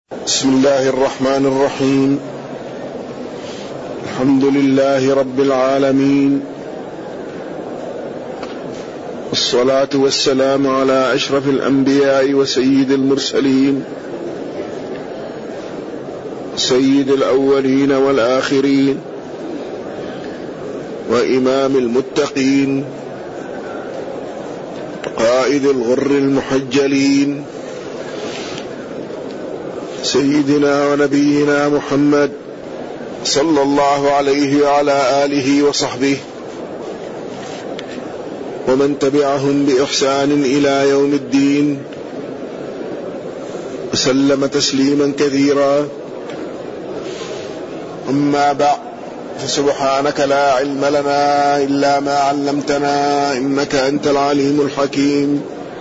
بسم الله الرحمن الرحيم. الحمد لله رب العالمين، والصلاة والسلام على أشرف الأنبياء وسيد المرسلين، سيد الأولين والآخرين، وإمام المتقين، قائد الغر المحجلين، سيدنا ونبينا محمد صلى الله عليه وعلى آله وصحبه ومن تبعهم بإحسان إلى يوم الدين، وسلم تسليما كثيرا. أما بعد، فسبحانك لا علم لنا إلا ما علمتنا إنك أنت العليم الحكيم.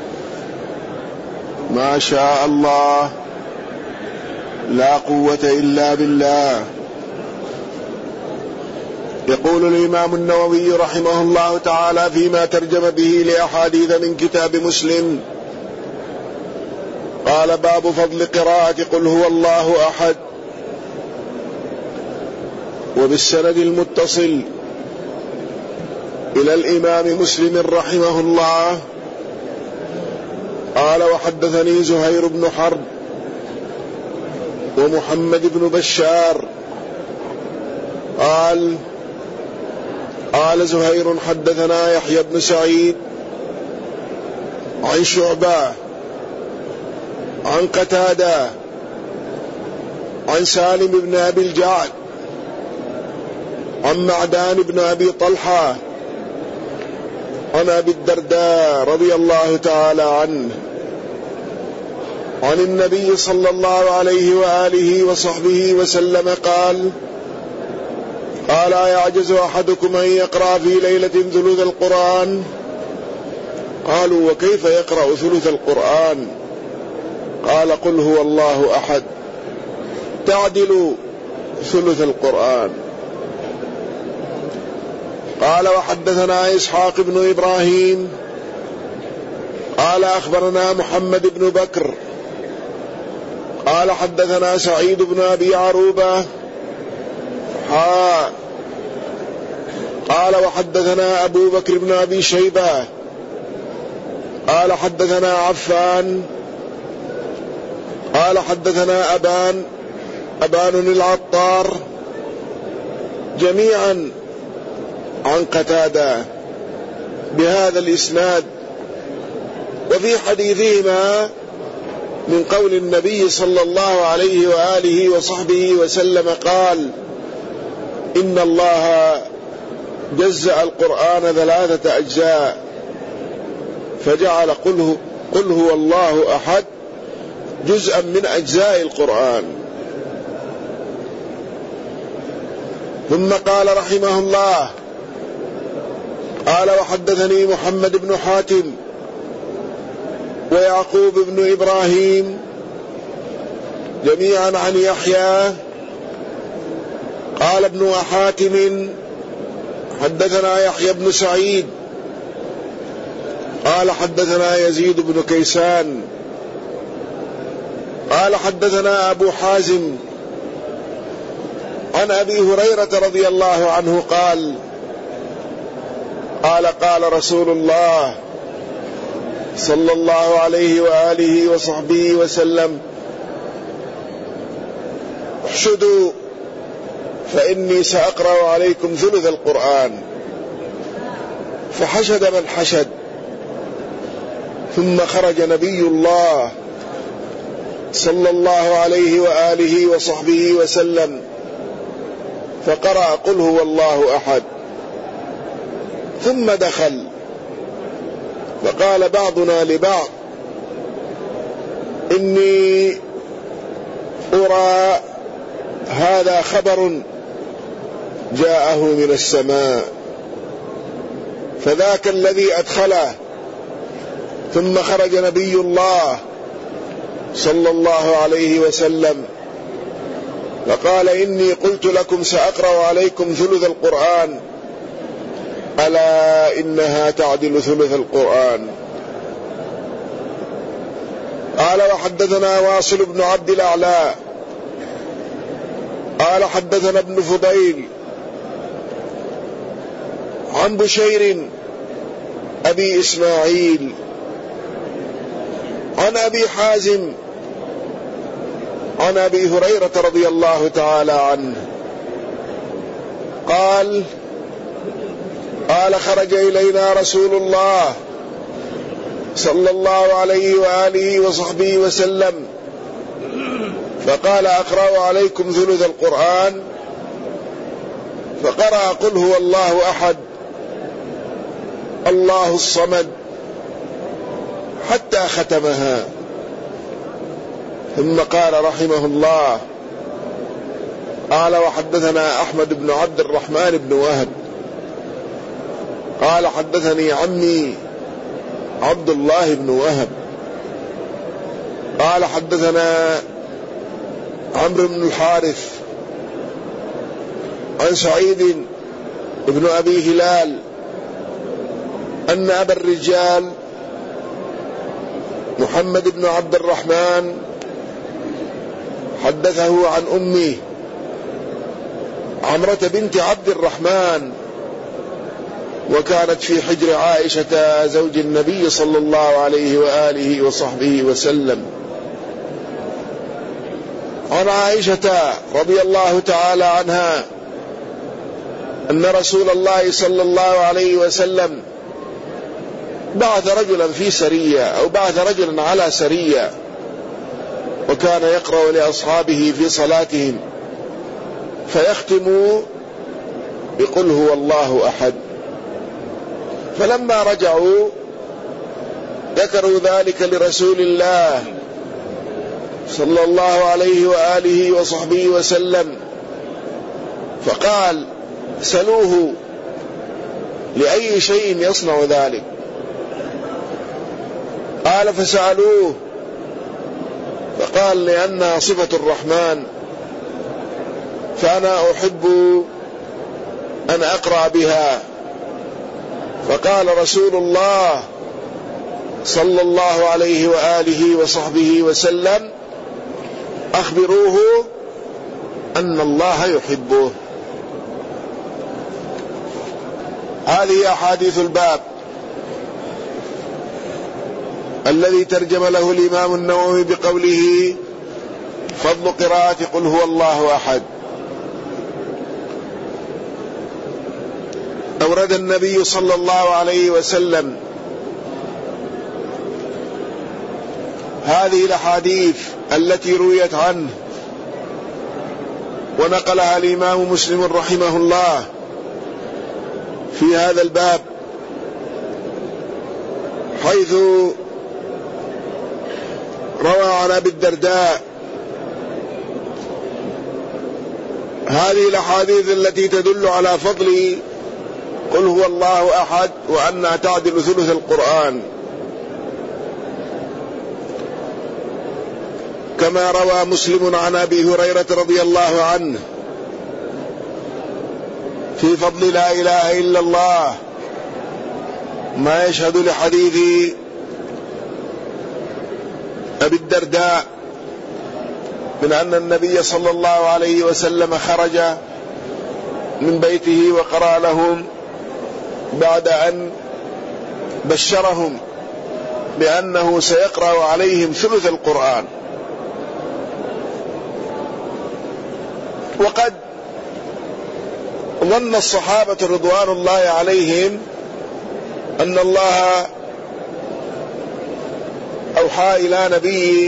ما شاء الله، لا قوة إلا بالله. يقول الإمام النووي رحمه الله تعالى فيما ترجم به لأحاديث من كتاب مسلم، قال: باب فضل قراءة قل هو الله أحد. وبالسند المتصل إلى الإمام مسلم رحمه الله قال: وحدثني زهير بن حرب ومحمد بن بشار قال زهير: حدثنا يحيى بن سعيد عن شعبة عن قتادة عن سالم بن أبي الجعد عن معدان بن أبي طلحة عن أبي الدرداء رضي الله تعالى عنه عن النبي صلى الله عليه وآله وصحبه وسلم قال: يعجز أحدكم أن يقرأ في ليلة ثلث القرآن. قالوا: وكيف يقرأ ثلث القرآن؟ قال: قل هو الله أحد تعدل ثلث القرآن. قال: وحدثنا إسحاق بن إبراهيم قال: أخبرنا محمد بن بكر قال: حدثنا سعيد بن أبي عروبة قال: وحدثنا أبو بكر بن أبي شيبة قال: حدثنا عفان قال: حدثنا أبان العطار جميعا عن قتادة بهذا الإسناد. وفي حديثهما من قول النبي صلى الله عليه وآله وصحبه وسلم قال: إن الله جزأ القرآن 3 أجزاء، فجعل قل هو الله أحد جزءا من أجزاء القرآن. ثم قال رحمه الله: قال: وحدثني محمد بن حاتم ويعقوب بن إبراهيم جميعا عن يحيى قال ابن حاتم: حدثنا يحيى بن سعيد قال: حدثنا يزيد بن كيسان قال: حدثنا أبو حازم عن أبي هريرة رضي الله عنه قال: قال رسول الله صلى الله عليه وآله وصحبه وسلم: احشدوا فإني سأقرأ عليكم ثلث القرآن. فحشد من حشد، ثم خرج نبي الله صلى الله عليه وآله وصحبه وسلم فقرأ قل هو الله أحد، ثم دخل فقال بعضنا لبعض: إني أرى هذا خبر جاءه من السماء. فذاك الذي أدخله. ثم خرج نبي الله صلى الله عليه وسلم فقال: إني قلت لكم سأقرأ عليكم ثلث القرآن، ألا إنها تعدل ثلث القرآن. قال وحدثنا واصل بن عبد الأعلى قال حدثنا ابن فضيل عن بشير أبي إسماعيل عن أبي حازم عن أبي هريرة رضي الله تعالى عنه قال خرج إلينا رسول الله صلى الله عليه وآله وصحبه وسلم فقال أقرأ عليكم ثلث القرآن، فقرأ قل هو الله أحد الله الصمد حتى ختمها، ثم قال رحمه الله قال وحدثنا أحمد بن عبد الرحمن بن وهب قال حدثني عمي عبد الله بن وهب قال حدثنا عمرو بن الحارث عن سعيد بن أبي هلال أن أبا الرجال محمد بن عبد الرحمن حدثه عن أمه عمرة بنت عبد الرحمن، وكانت في حجر عائشة زوج النبي صلى الله عليه وآله وصحبه وسلم، عن عائشة رضي الله تعالى عنها أن رسول الله صلى الله عليه وسلم بعث رجلا في سرية أو بعث رجلا على سرية، وكان يقرأ لأصحابه في صلاتهم فيختم بقل هو الله أحد، فلما رجعوا ذكروا ذلك لرسول الله صلى الله عليه وآله وصحبه وسلم، فقال سلوه لأي شيء يصنع ذلك، قال فسألوه فقال لأنها صفة الرحمن فأنا أحب أن أقرأ بها، فقال رسول الله صلى الله عليه وآله وصحبه وسلم أخبروه أن الله يحبه. هذه أحاديث الباب الذي ترجم له الإمام النووي بقوله فضل قراءة قل هو الله أحد. أورد النبي صلى الله عليه وسلم هذه الأحاديث التي رويت عنه ونقلها الإمام مسلم رحمه الله في هذا الباب، حيث روى عن أبي الدرداء هذه الأحاديث التي تدل على فضل قل هو الله أحد وأنها تعدل ثلث القرآن، كما روى مسلم عن أبي هريرة رضي الله عنه في فضل لا إله إلا الله ما يشهد لحديث أبي الدرداء من أن النبي صلى الله عليه وسلم خرج من بيته وقرأ لهم بعد أن بشرهم بأنه سيقرأ عليهم ثلث القرآن. وقد ظن الصحابة رضوان الله عليهم أن الله أوحى إلى نبيه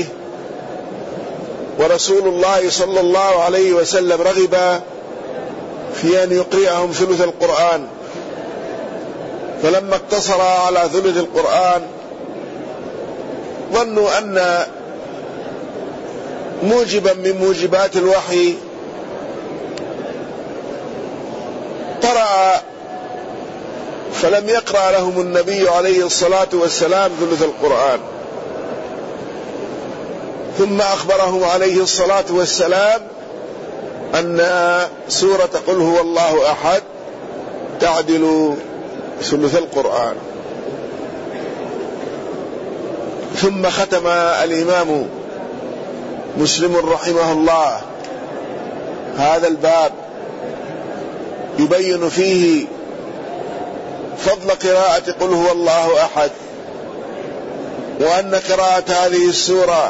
ورسول الله صلى الله عليه وسلم رغب في أن يقرئهم ثلث القرآن، فلما اقتصر على ثلث القرآن ظنوا أن موجبا من موجبات الوحي طرأ، فلم يقرأ لهم النبي عليه الصلاة والسلام ثلث القرآن، ثم أخبرهم عليه الصلاة والسلام أن سورة قل هو الله أحد تعدل ثلث القرآن. ثم ختم الإمام مسلم رحمه الله هذا الباب يبين فيه فضل قراءة قل هو الله أحد، وأن قراءة هذه السورة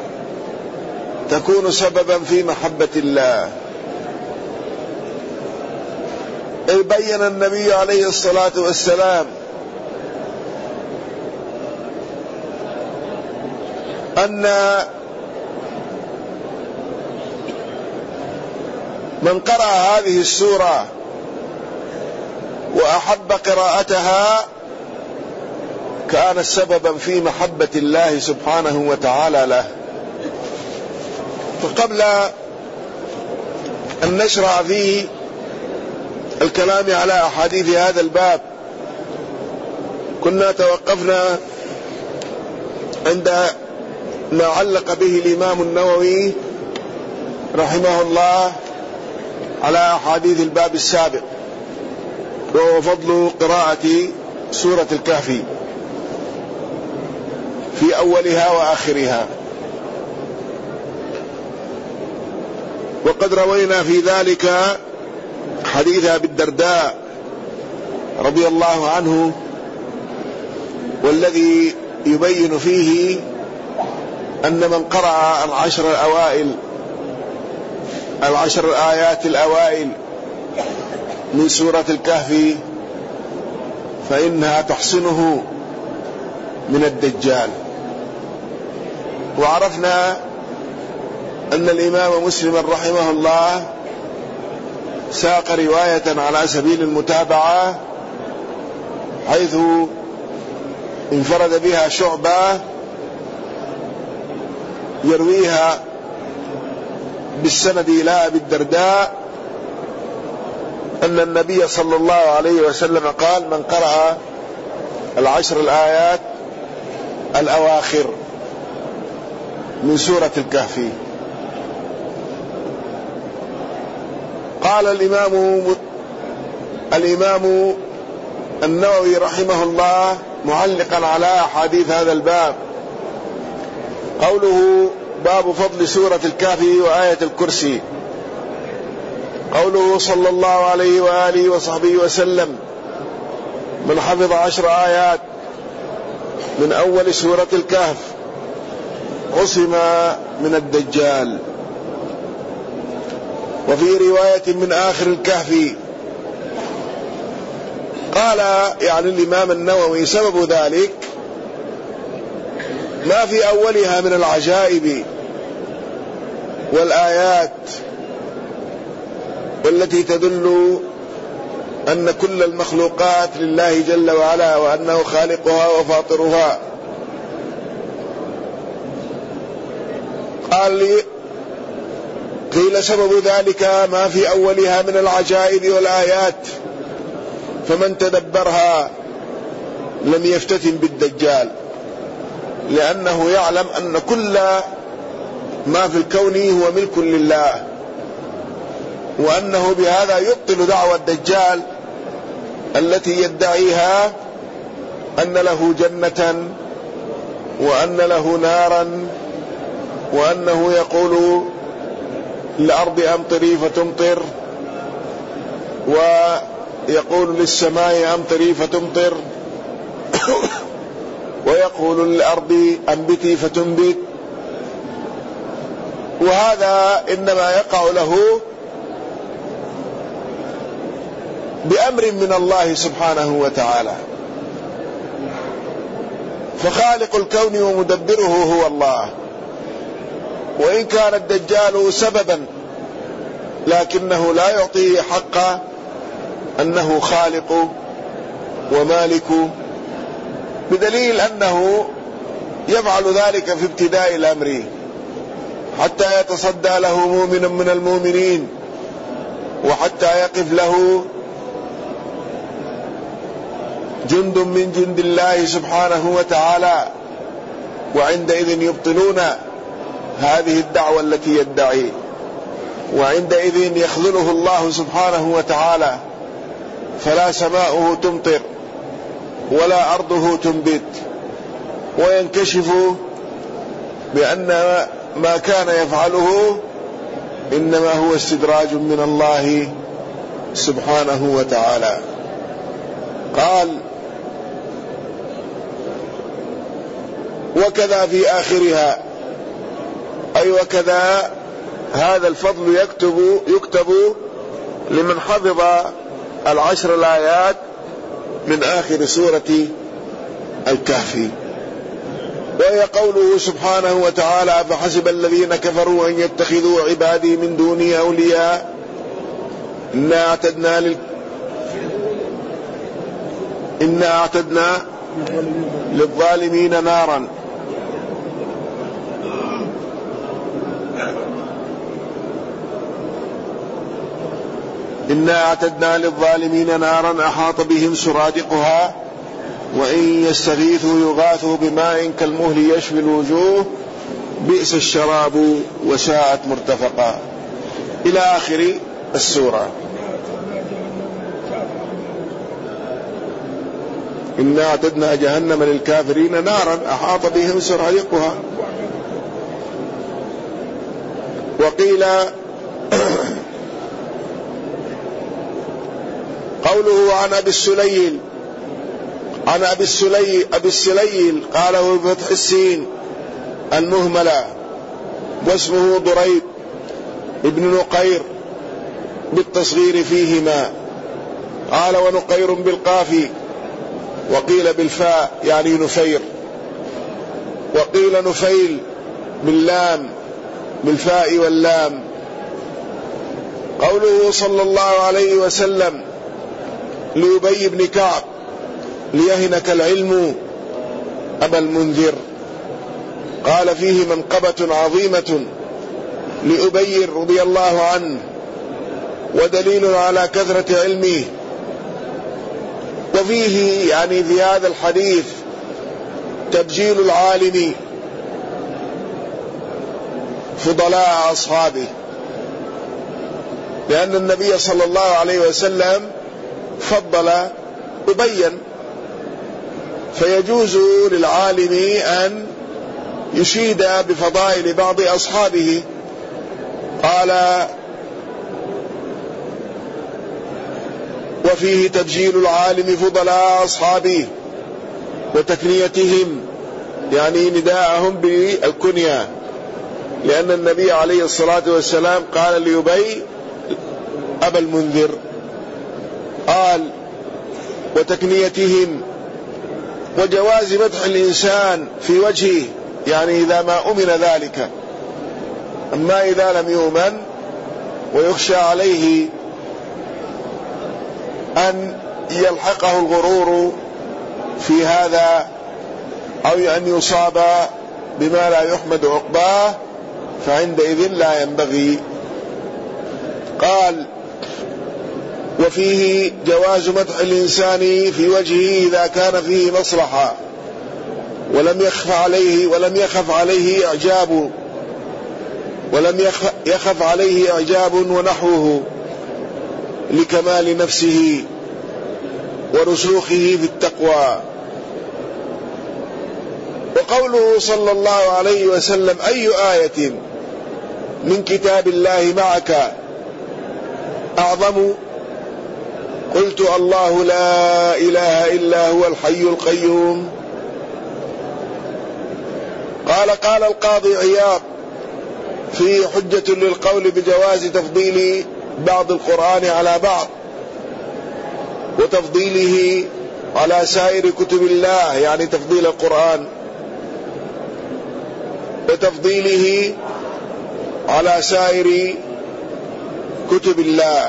تكون سببا في محبة الله. إذ بين النبي عليه الصلاة والسلام أن من قرأ هذه السورة وأحب قراءتها كان سببا في محبة الله سبحانه وتعالى له. فقبل أن نشرع في الكلام على أحاديث هذا الباب كنا توقفنا عند ما علق به الإمام النووي رحمه الله على أحاديث الباب السابق، وهو فضل قراءة سورة الكهف في أولها وآخرها. وقد روينا في ذلك حديث أبي الدرداء رضي الله عنه، والذي يبين فيه أن من قرأ العشر الآيات الأوائل من سورة الكهف فإنها تحصنه من الدجال. وعرفنا أن الإمام مسلم رحمه الله ساق رواية على سبيل المتابعة حيث انفرد بها شعبة يرويها بالسند إلى أبي الدرداء أن النبي صلى الله عليه وسلم قال: من قرأ العشر الآيات الأواخر من سورة الكهف. قال الإمام النووي رحمه الله معلقا على أحاديث هذا الباب قوله: باب فضل سورة الكهف وآية الكرسي. قوله صلى الله عليه وآله وصحبه وسلم: من حفظ 10 آيات من أول سورة الكهف عصم من الدجال. وفي رواية من آخر الكهف قال يعني الإمام النووي سبب ذلك ما في أولها من العجائب والآيات والتي تدل أن كل المخلوقات لله جل وعلا وأنه خالقها وفاطرها. قيل سبب ذلك ما في أولها من العجائب والآيات، فمن تدبرها لم يفتتن بالدجال، لأنه يعلم أن كل ما في الكون هو ملك لله، وأنه بهذا يبطل دعوى الدجال التي يدعيها أن له جنة وأن له نارا، وأنه يقول للأرض أمطري فتمطر، ويقول للسماء أمطري فتمطر، ويقول للأرض أنبتي فتنبت. وهذا إنما يقع له بأمر من الله سبحانه وتعالى، فخالق الكون ومدبره هو الله. وإن كان الدجال سببا لكنه لا يعطيه حق أنه خالق ومالك، بدليل أنه يفعل ذلك في ابتداء الأمر حتى يتصدى له مؤمن من المؤمنين، وحتى يقف له جند من جند الله سبحانه وتعالى، وعندئذ يبطلون هذه الدعوة التي يدعي، وعندئذ يخذله الله سبحانه وتعالى، فلا سماؤه تمطر ولا أرضه تنبت وينكشف بأن ما كان يفعله إنما هو استدراج من الله سبحانه وتعالى. قال: وكذا في آخرها، أي وكذا هذا الفضل يكتب لمن حفظ 10 الآيات من آخر سورة الكهف. وهي قوله سبحانه وتعالى: فحسب الذين كفروا أن يتخذوا عبادي من دوني أولياء إنا أعتدنا للظالمين نارا. إنا أعتدنا للظالمين نارا أحاط بهم سرادقها وإن يستغيثوا يغاثوا بماء كالمهل يشوي الوجوه بئس الشراب وساءت مرتفقا، إلى آخر السورة. إنا أعتدنا جهنم للكافرين نارا أحاط بهم سرادقها. وقيل قوله عن أبي السليل قاله بفتح السين المهملة، واسمه ضريب ابن نقير بالتصغير فيهما. قال: ونقير بالقاف، وقيل بالفاء يعني نفير، وقيل نفيل باللام بالفاء واللام. قوله صلى الله عليه وسلم لأبي بن كعب: ليهنك العلم أبا المنذر. قال: فيه منقبة عظيمة لأبي رضي الله عنه، ودليل على كثرة علمه. وفيه يعني في هذا الحديث تبجيل العالم فضلاء أصحابه، لأن النبي صلى الله عليه وسلم فضل أبيا، فيجوز للعالم أن يشيد بفضائل بعض أصحابه. قال: وفيه تبجيل العالم فضلاء أصحابه وتكنيتهم، يعني نداءهم بالكنية، لأن النبي عليه الصلاة والسلام قال لأبي أبا المنذر. قال: وتكنيتهم، وجواز مدح الإنسان في وجهه، يعني إذا ما أمن ذلك. أما إذا لم يؤمن ويخشى عليه أن يلحقه الغرور في هذا أو أن يصاب بما لا يحمد عقباه، فعندئذ لا ينبغي. قال: وفيه جواز مدح الإنسان في وجهه إذا كان فيه مصلحة ولم يخف عليه إعجاب ونحوه لكمال نفسه ورسوخه في التقوى. وقوله صلى الله عليه وسلم: أي آية من كتاب الله معك أعظم؟ قلت: الله لا إله إلا هو الحي القيوم. قال القاضي عياض في حجة للقول بجواز تفضيل بعض القرآن على بعض، وتفضيله على سائر كتب الله، يعني تفضيل القرآن، وتفضيله على سائر كتب الله.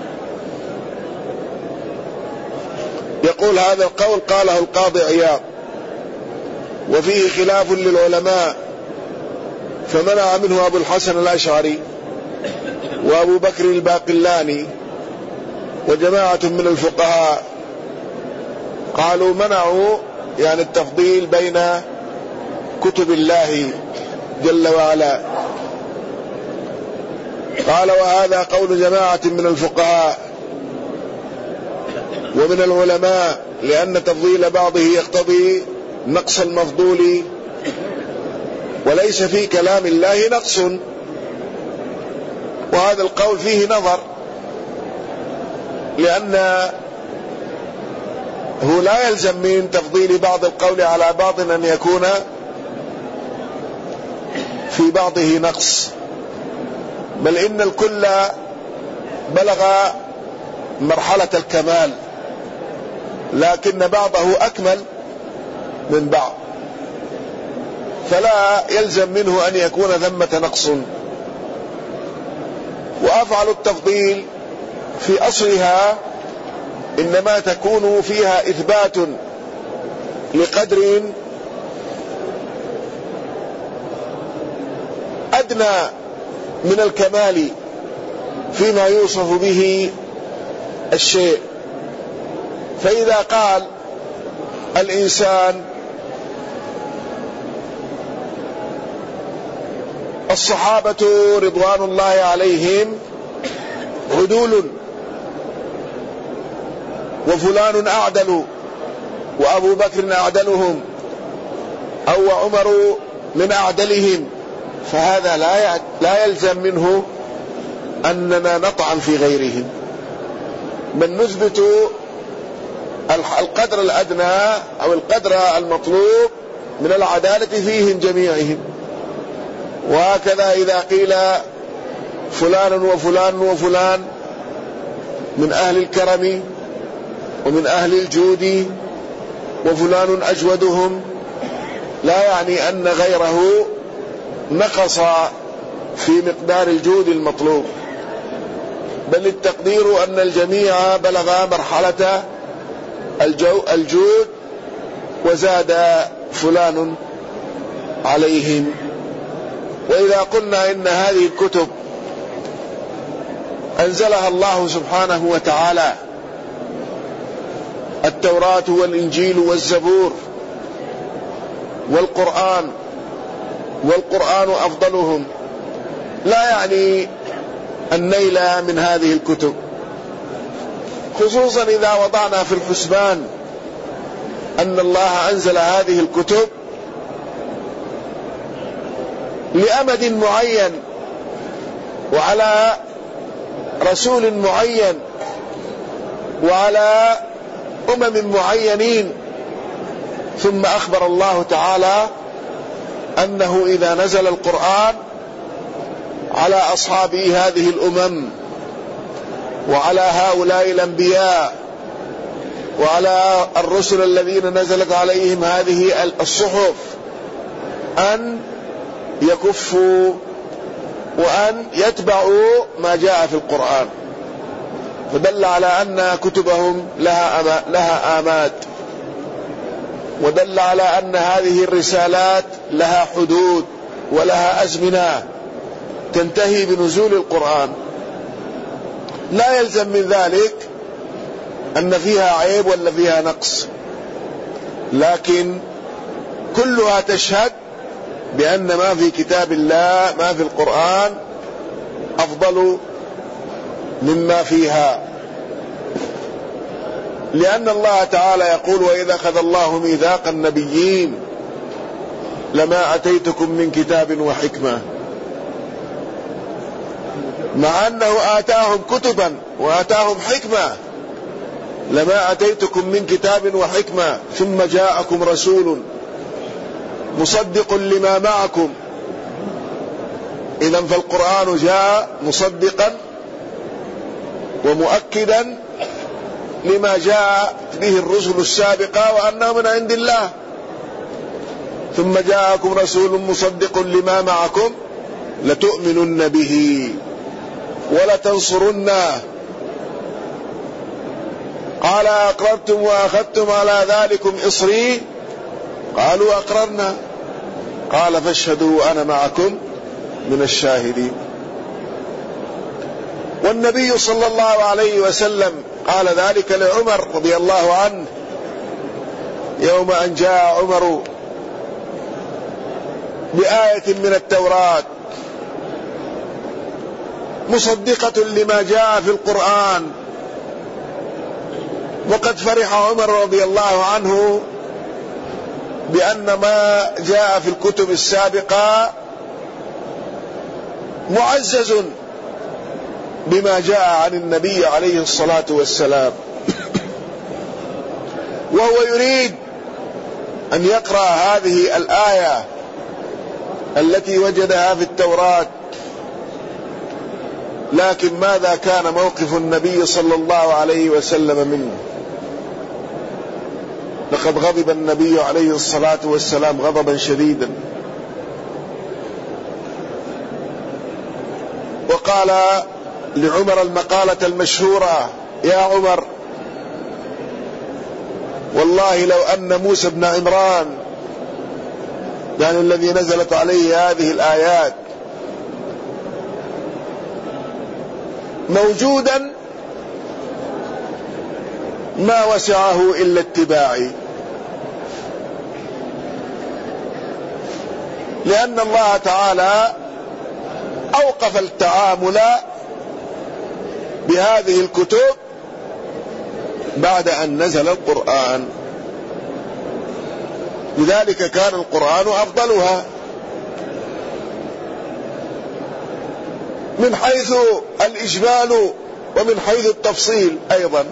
يقول: هذا القول قاله القاضي عياض، وفيه خلاف للعلماء، فمنع منه أبو الحسن الأشعري وأبو بكر الباقلاني وجماعة من الفقهاء. قالوا منعوا يعني التفضيل بين كتب الله جل وعلا. قال: وهذا قول جماعة من الفقهاء ومن العلماء، لأن تفضيل بعضه يقتضي نقص المفضول، وليس في كلام الله نقص. وهذا القول فيه نظر، لأنه لا يلزم من تفضيل بعض القول على بعض أن يكون في بعضه نقص، بل إن الكل بلغ مرحلة الكمال، لكن بعضه أكمل من بعض، فلا يلزم منه أن يكون ثمة نقص. وأفعل التفضيل في أصلها إنما تكون فيها إثبات لقدر أدنى من الكمال فيما يوصف به الشيء. فإذا قال الإنسان الصحابة رضوان الله عليهم عدول، وفلان أعدل، وأبو بكر أعدلهم، أو عمر من أعدلهم، فهذا لا يلزم منه أننا نطعن في غيرهم، بل نثبت القدر الأدنى أو القدر المطلوب من العدالة فيهم جميعهم. وهكذا إذا قيل فلان وفلان وفلان من أهل الكرم ومن أهل الجود وفلان أجودهم، لا يعني أن غيره نقص في مقدار الجود المطلوب، بل التقدير أن الجميع بلغ مرحلة الجود وزاد فلان عليهم. وإذا قلنا إن هذه الكتب أنزلها الله سبحانه وتعالى، التوراة والإنجيل والزبور والقرآن أفضلهم، لا يعني النيل من هذه الكتب، خصوصا إذا وضعنا في الحسبان أن الله أنزل هذه الكتب لأمد معين وعلى رسول معين وعلى معينين، ثم أخبر الله تعالى أنه إذا نزل القرآن على أصحاب هذه الأمم وعلى هؤلاء الأنبياء وعلى الرسل الذين نزلت عليهم هذه الصحف أن يكفوا وأن يتبعوا ما جاء في القرآن، فدل على أن كتبهم لها آماد، ودل على أن هذه الرسالات لها حدود ولها أزمنة تنتهي بنزول القرآن. لا يلزم من ذلك أن فيها عيب ولا فيها نقص، لكن كلها تشهد بأن ما في كتاب الله ما في القرآن أفضل مما فيها، لأن الله تعالى يقول: وإذا أخذ الله ميثاق النبيين لما أتيتكم من كتاب وحكمة، مع أنه آتاهم كتبا وآتاهم حكمة. لما أتيتكم من كتاب وحكمة ثم جاءكم رسول مصدق لما معكم، إذن فالقرآن جاء مصدقا ومؤكدا لما جاء به الرسل السابقة وأنه من عند الله. ثم جاءكم رسول مصدق لما معكم لتؤمنن به ولتنصرنه، قال: أقررتم وأخذتم على ذلكم إصري؟ قالوا: أقررنا. قال: فاشهدوا وأنا معكم من الشاهدين. والنبي صلى الله عليه وسلم قال ذلك لعمر رضي الله عنه يوم أن جاء عمر بآية من التوراة مصدقة لما جاء في القرآن، وقد فرح عمر رضي الله عنه بأن ما جاء في الكتب السابقة معزز بما جاء عن النبي عليه الصلاة والسلام، وهو يريد أن يقرأ هذه الآية التي وجدها في التوراة. لكن ماذا كان موقف النبي صلى الله عليه وسلم منه؟ لقد غضب النبي عليه الصلاة والسلام غضبا شديدا، وقال لعمر المقالة المشهورة: يا عمر، والله لو أن موسى بن عمران، يعني الذي نزلت عليه هذه الآيات، موجودا ما وسعه إلا اتباعي، لأن الله تعالى أوقف التعامل بهذه الكتب بعد أن نزل القرآن، لذلك كان القرآن أفضلها من حيث الإجمال ومن حيث التفصيل أيضا.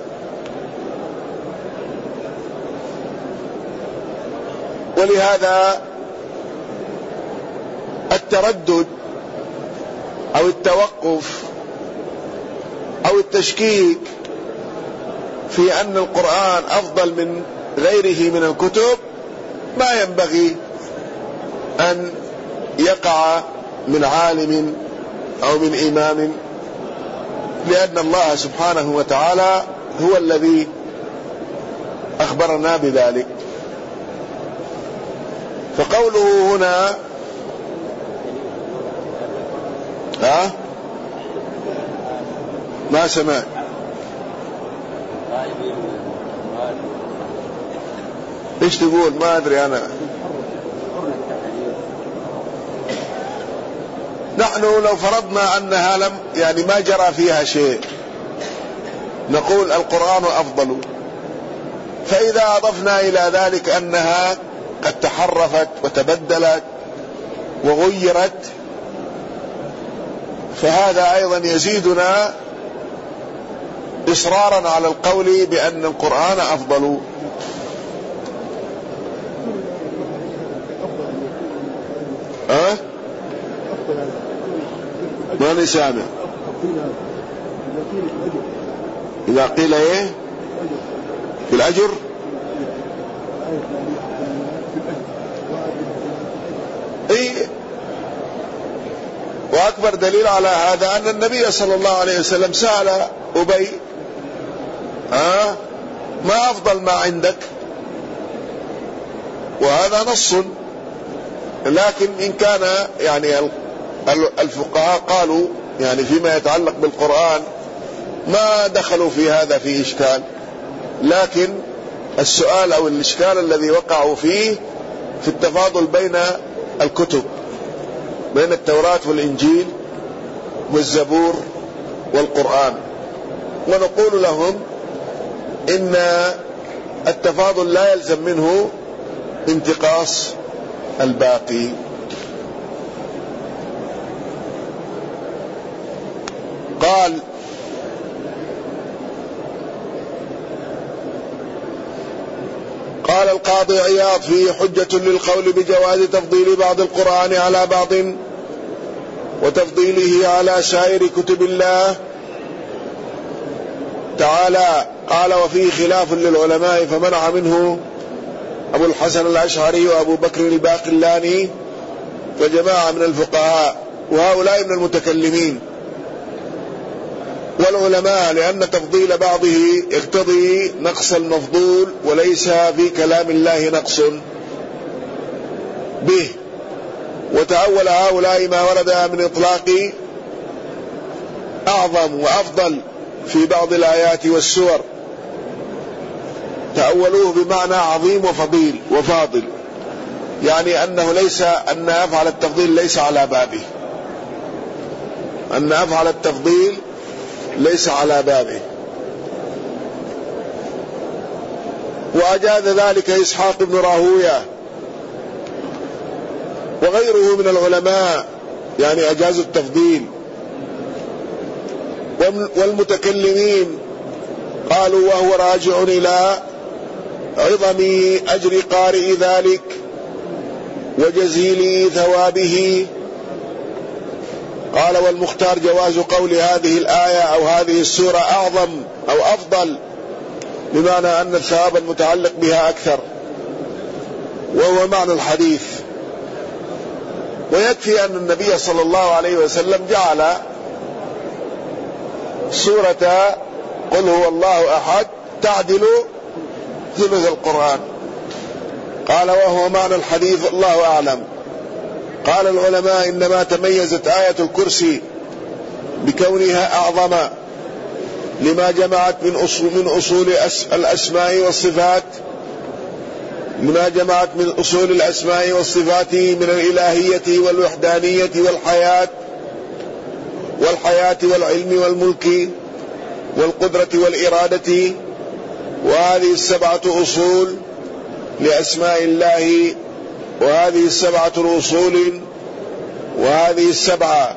ولهذا التردد أو التوقف أو التشكيك في أن القرآن أفضل من غيره من الكتب ما ينبغي أن يقع من عالم أو من إمام، لأن الله سبحانه وتعالى هو الذي أخبرنا بذلك. فقوله هنا ما سمعت ايش تقول؟ ما ادري انا. نحن لو فرضنا انها لم يعني ما جرى فيها شيء نقول القرآن افضل، فاذا اضفنا الى ذلك انها قد تحرفت وتبدلت وغيرت فهذا ايضا يزيدنا اصرارا على القول بان القرآن افضل. ماني سامع. إذا قيل إيه في الأجر إيه. وأكبر دليل على هذا أن النبي صلى الله عليه وسلم سأل أبي ما أفضل ما عندك، وهذا نص. لكن إن كان يعني الفقهاء قالوا يعني فيما يتعلق بالقرآن ما دخلوا في هذا في إشكال، لكن السؤال أو الإشكال الذي وقعوا فيه في التفاضل بين الكتب، بين التوراة والإنجيل والزبور والقرآن. ونقول لهم إن التفاضل لا يلزم منه انتقاص الباقي. قال القاضي عياض فيه حجة للقول بجواز تفضيل بعض القرآن على بعض وتفضيله على سائر كتب الله تعالى. قال وفيه خلاف للعلماء فمنع منه أبو الحسن الأشعري وأبو بكر الباقلاني وجماعة من الفقهاء، وهؤلاء من المتكلمين والعلماء، لأن تفضيل بعضه يقتضي نقص المفضول، وليس في كلام الله نقص به. وتأول هؤلاء ما ورد من إطلاق أعظم وأفضل في بعض الآيات والسور، تأولوه بمعنى عظيم وفضيل وفاضل، يعني أنه ليس أن أفعل التفضيل ليس على بابه، أن أفعل التفضيل ليس على بابه. وأجاز ذلك إسحاق بن راهوية وغيره من العلماء يعني أجازوا التفضيل. والمتكلمين قالوا وهو راجع إلى عظم أجر قارئ ذلك وجزيل ثوابه. قال والمختار جواز قول هذه الآية أو هذه السورة أعظم أو أفضل، بمعنى أن الثواب المتعلق بها أكثر، وهو معنى الحديث. ويكفي أن النبي صلى الله عليه وسلم جعل سورة قل هو الله أحد تعدل ثلث القرآن. قال وهو معنى الحديث الله أعلم. قال العلماء إنما تميزت آية الكرسي بكونها أعظم لما جمعت من أصول الأسماء والصفات، ما جمعت من أصول الأسماء والصفات من الإلهية والوحدانية والحياة والعلم والملك والقدرة والإرادة. وهذه 7 أصول لأسماء الله، وهذه 7 أصول، وهذه 7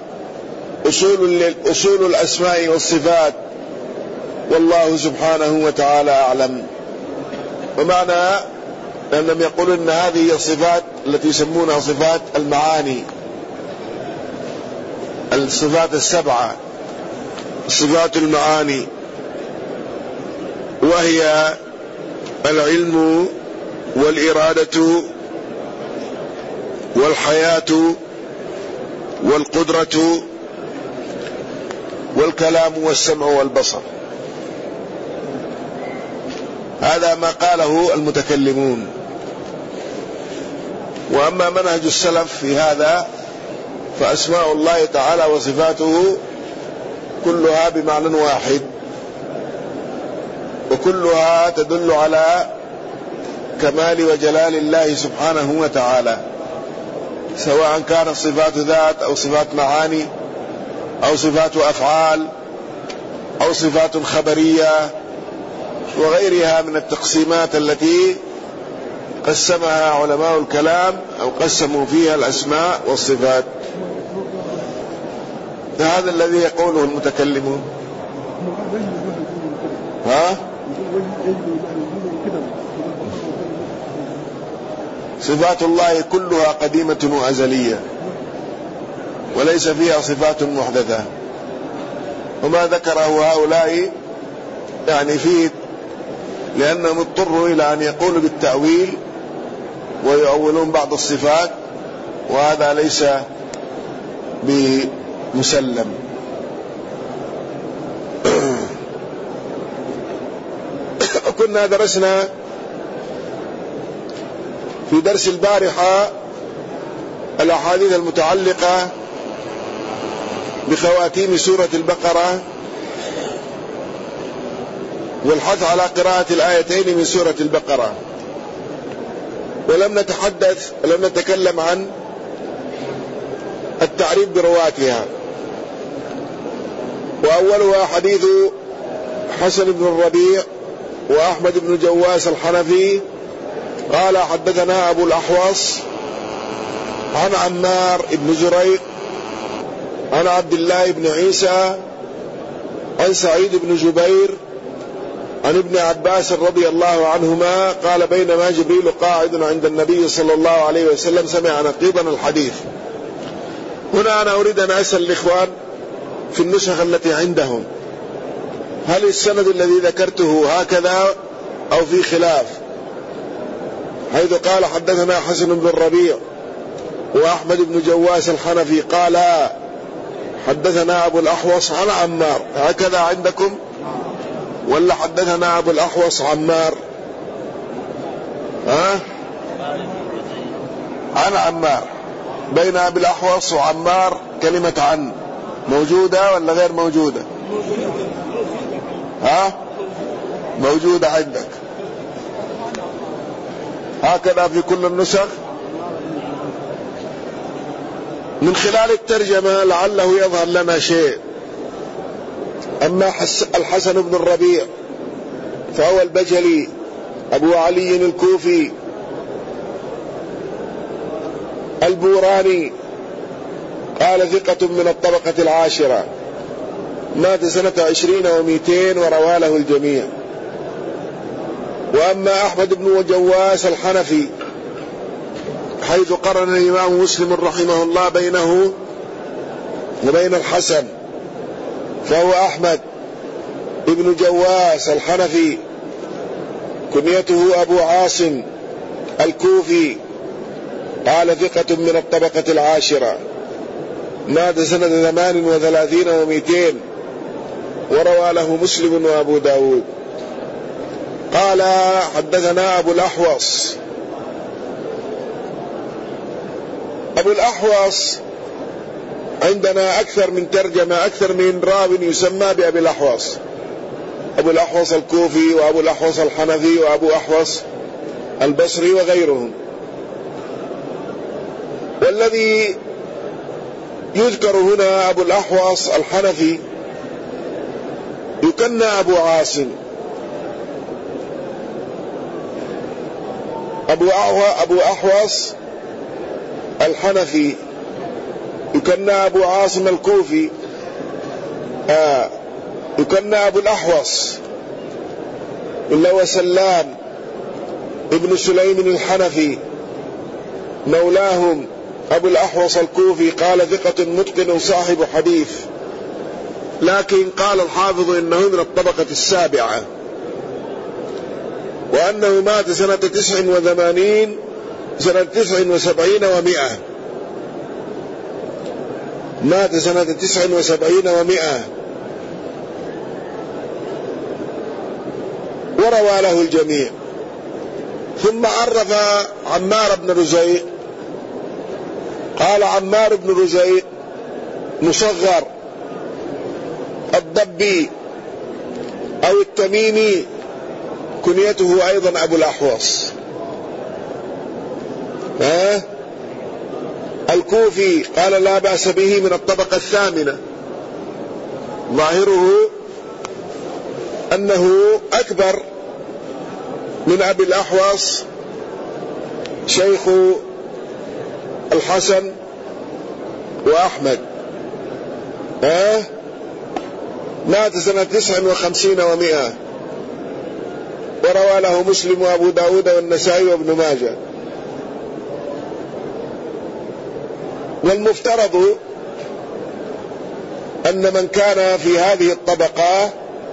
أصول الأسماء والصفات، والله سبحانه وتعالى أعلم. ومعنى أنهم يقولون أن هذه الصفات التي يسمونها صفات المعاني، الصفات 7 صفات المعاني، وهي العلم والإرادة والحياة والقدرة والكلام والسمع والبصر. هذا ما قاله المتكلمون. وأما منهج السلف في هذا فأسماء الله تعالى وصفاته كلها بمعنى واحد، وكلها تدل على كمال وجلال الله سبحانه وتعالى، سواء كانت صفات ذات أو صفات معاني أو صفات أفعال أو صفات خبرية وغيرها من التقسيمات التي قسمها علماء الكلام أو قسموا فيها الأسماء والصفات. هذا الذي يقوله المتكلمون. صفات الله كلها قديمة وأزلية، وليس فيها صفات محدثة. وما ذكره هؤلاء يعني فيه لأنهم اضطروا إلى أن يقولوا بالتأويل ويؤولون بعض الصفات، وهذا ليس بمسلم. كنا درسنا في درس البارحة الأحاديث المتعلقة بخواتيم سورة البقرة والحث على قراءة الآيتين من سورة البقرة، ولم نتكلم عن التعريف برواتها. وأولها حديث حسن بن الربيع وأحمد بن جواس الحنفي قال حدثنا أبو الأحوص عن عمار بن زريق عن عبد الله بن عيسى عن سعيد بن جبير عن ابن عباس رضي الله عنهما قال بينما جبريل قاعد عند النبي صلى الله عليه وسلم سمع نقيضا الحديث. هنا أنا أريد أن أسأل الإخوان في النسخ التي عندهم، هل السند الذي ذكرته هكذا أو في خلاف؟ حيث قال حدثنا حسن بن الربيع وأحمد بن جواس الحنفي قال حدثنا أبو الأحوص عن عمار، هكذا عندكم ولا حدثنا أبو الأحوص عمار؟ عن عمار. بين أبي الأحوص وعمار كلمة عن موجودة ولا غير موجودة؟ موجودة عندك هكذا في كل النسخ. من خلال الترجمة لعله يظهر لنا شيء. أما الحسن بن الربيع فهو البجلي أبو علي الكوفي البوراني قال ثقة من الطبقة العاشرة، مات سنة 20 و200 وروى له الجميع. وأما أحمد بن جواس الحنفي حيث قرن الإمام مسلم رحمه الله بينه وبين الحسن، فهو أحمد بن جواس الحنفي كنيته أبو عاصم الكوفي، قال ثقة من الطبقة العاشرة، مات سنة 38 و200 وروى له مسلم وأبو داود. قال حدثنا أبو الأحوص. أبو الأحوص عندنا أكثر من ترجمة، أكثر من راو يسمى بأبي الأحوص، أبو الأحوص الكوفي وأبو الأحوص الحنفي وأبو أحوص البصري وغيرهم. والذي يذكر هنا أبو الأحوص الحنفي يكنى أبو عاصم. أبو أحوص الحنفي يكنى أبو عاصم الكوفي، يكنى أبو الأحوص إلا هو سلام ابن سليم الحنفي مولاهم أبو الأحوص الكوفي، قال ثقة متقن صاحب حديث، لكن قال الحافظ إنه من الطبقة السابعة، وأنه مات سنة 79 و100، مات سنة 79 و100 وروى له الجميع. ثم عرف عمار بن رزيق، قال عمار بن رزيق مصغر الضبي أو التميمي كنيته أيضا أبو الأحوص الكوفي، قال لا بأس به من الطبقة الثامنة، ظاهره أنه أكبر من أبي الأحوص شيخ الحسن وأحمد. مات سنة 59 و100 وروى له مسلم وأبو داود والنسائي وابن ماجه. والمفترض أن من كان في هذه الطبقة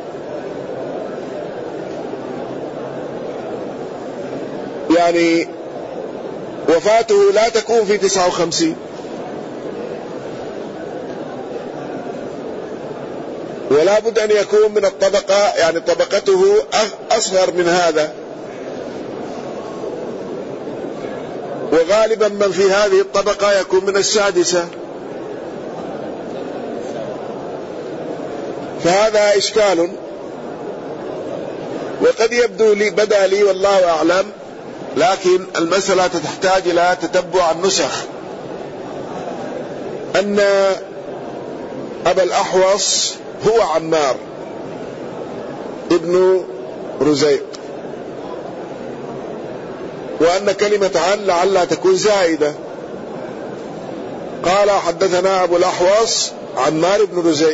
يعني وفاته لا تكون في 59، ولا بد أن يكون من الطبقة، يعني طبقته أصغر من هذا، وغالبا من في هذه الطبقة يكون من السادسة، فهذا إشكال. وقد يبدو لي بدا لي والله أعلم، لكن المسألة تحتاج إلى تتبع النسخ، أن أبا الأحوص هو عمار ابن رزيق، وأن كلمة عن لعلها تكون زائدة. قال حدثنا أبو الأحوص عمار بن رزيق،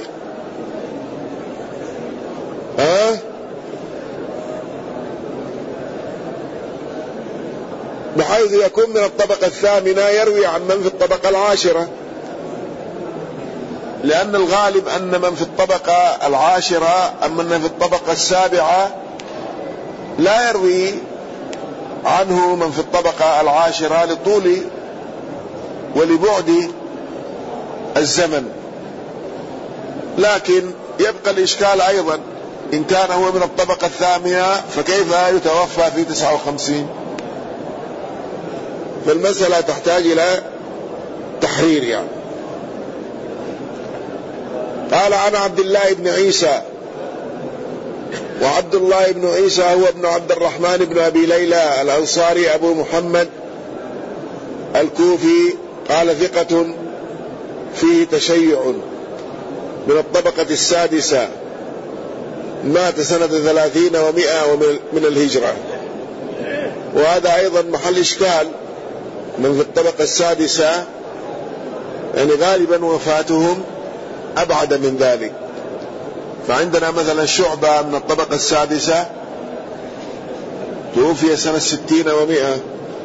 بحيث يكون من الطبقة الثامنة يروي عن من في الطبقة العاشرة، لأن الغالب أن من في الطبقة العاشرة أما من في الطبقة السابعة لا يروي عنه من في الطبقة العاشرة لطول ولبعد الزمن. لكن يبقى الإشكال أيضا، إن كان هو من الطبقة الثامنة فكيف يتوفى في 59؟ فالمسألة تحتاج إلى تحرير يعني. قال عن عبد الله بن عيسى، وعبد الله بن عيسى هو ابن عبد الرحمن بن أبي ليلى الأنصاري أبو محمد الكوفي، قال ثقة فيه تشيع، من الطبقة السادسة، مات سنة 30 و100 من الهجرة. وهذا أيضا محل إشكال، من في الطبقة السادسة يعني غالبا وفاتهم أبعد من ذلك. فعندنا مثلا شعبة من الطبقة السادسة توفي سنة 60 و100.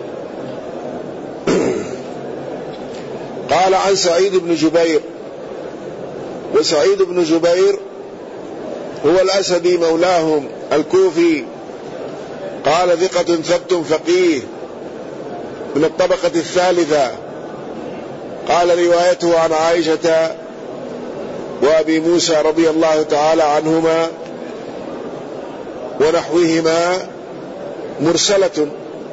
قال عن سعيد بن جبير، وسعيد بن جبير هو الأسدي مولاهم الكوفي، قال ثقة ثبت فقيه من الطبقة الثالثة. قال روايته عن عائشة وأبي موسى رضي الله تعالى عنهما ونحوهما مرسلة،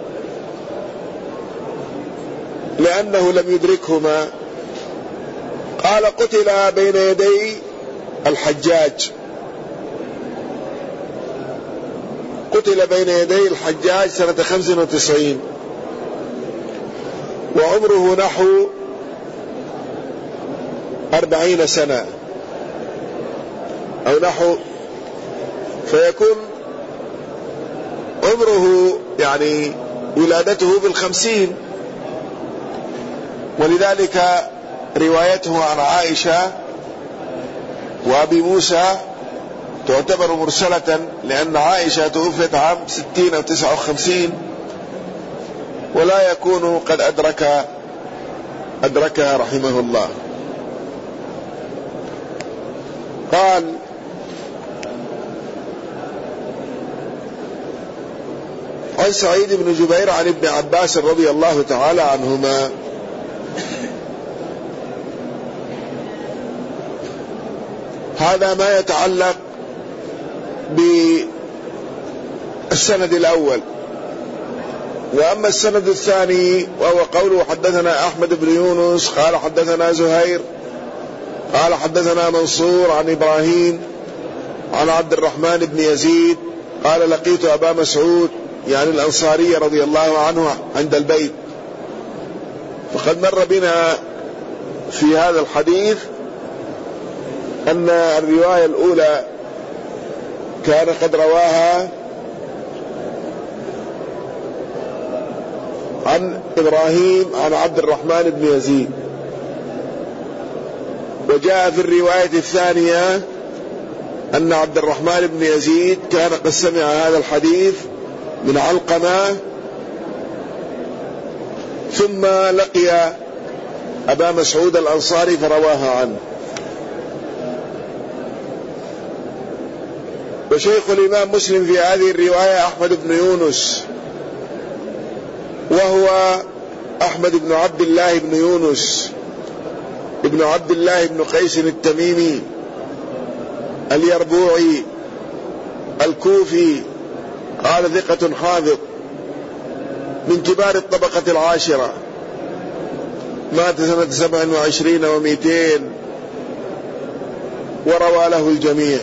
لأنه لم يدركهما. قال قتل بين يدي الحجاج، قتل بين يدي الحجاج سنة 95 وعمره نحو 40 سنة أو نحو، فيكون عمره يعني ولادته بال50. ولذلك روايته عن عائشة وأبي موسى تعتبر مرسلة، لأن عائشة توفيت عام 60 أو 59 ولا يكون قد أدركها رحمه الله. قال عن سعيد بن جبير عن ابن عباس رضي الله تعالى عنهما هذا ما يتعلق بالسند الأول. وأما السند الثاني وهو قوله حدثنا أحمد بن يونس قال حدثنا زهير قال حدثنا منصور عن إبراهيم عن عبد الرحمن بن يزيد قال لقيت أبا مسعود يعني الأنصاري رضي الله عنه عند البيت. فقد مر بنا في هذا الحديث أن الرواية الأولى كان قد رواها عن إبراهيم عن عبد الرحمن بن يزيد، وجاء في الرواية الثانية أن عبد الرحمن بن يزيد كان قد سمع هذا الحديث من علقمة ثم لقي أبا مسعود الأنصاري فرواها عنه. وشيخ الإمام مسلم في هذه الرواية أحمد بن يونس، وهو أحمد بن عبد الله بن يونس ابن عبد الله بن قيس التميمي اليربوعي الكوفي، قال ثقة حافظ من كبار الطبقة العاشرة، مات سنة 27 و200 وروى له الجميع.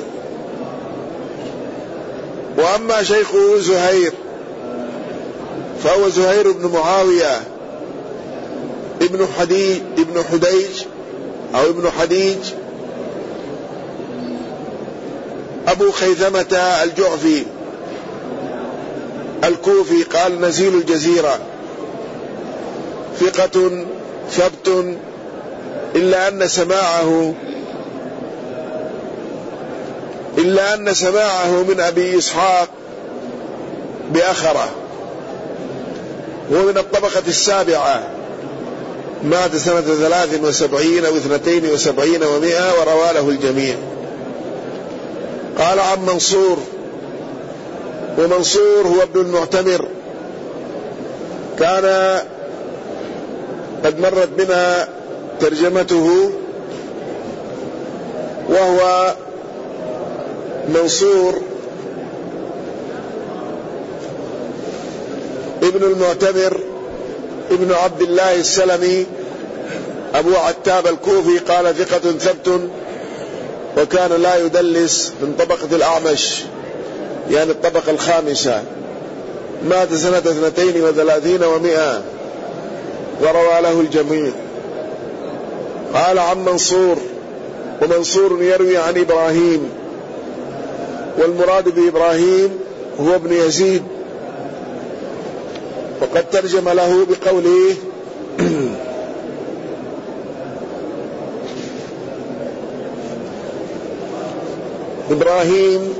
وأما شيخه زهير فهو زهير بن معاوية ابن حديج أو ابن حديج أبو خيثمة الجعفي الكوفي، قال نزيل الجزيرة، ثقة ثبت، إلا أن سماعه من أبي إسحاق بأخرة، هو من الطبقة السابعة، مات سنة 73 أو 72 و100 وروى له الجميع. قال عن منصور، ومنصور هو ابن المعتمر، كان قد مرت بنا ترجمته، وهو منصور ابن المعتمر ابن عبد الله السلمي أبو عتاب الكوفي، قال ثقة ثبت، وكان لا يدلس، من طبقة الأعمش يعني الطبقة الخامسة، مات سنة 32 و100 وروى له الجميع. قال عن منصور، ومنصور يروي عن إبراهيم، والمراد بإبراهيم هو ابن يزيد، وقد ترجم له بقوله إبراهيم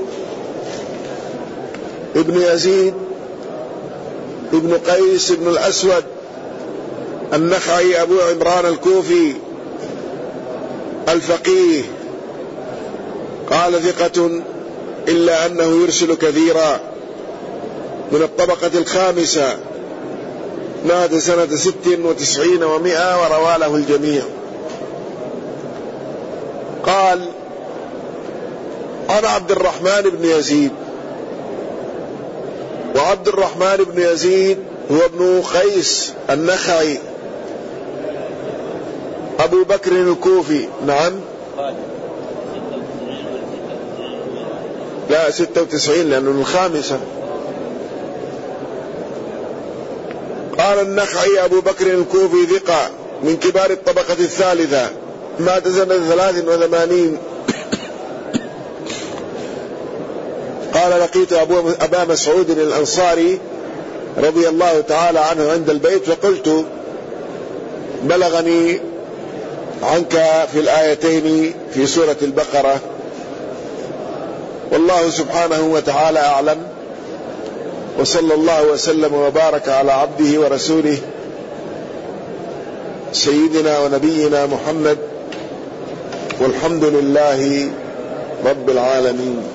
ابن يزيد ابن قيس ابن الأسود النخعي أبو عمران الكوفي الفقيه، قال ثقة إلا أنه يرسل كثيرا، من الطبقة الخامسة، مات سنة 96 و100 وروى له الجميع. قال عن عبد الرحمن بن يزيد، وعبد الرحمن بن يزيد هو ابن قيس النخعي أبو بكر الكوفي. نعم، لا 96 لأنه الخامسة. قال النخعي أبو بكر الكوفي ثقة من كبار الطبقة الثالثة، مات سنة 83. قال لقيت أبا مسعود الأنصاري رضي الله تعالى عنه عند البيت، فقلت بلغني عنك في الآيتين في سورة البقرة، والله سبحانه وتعالى أعلم، وصلى الله وسلم وبارك على عبده ورسوله سيدنا ونبينا محمد، والحمد لله رب العالمين.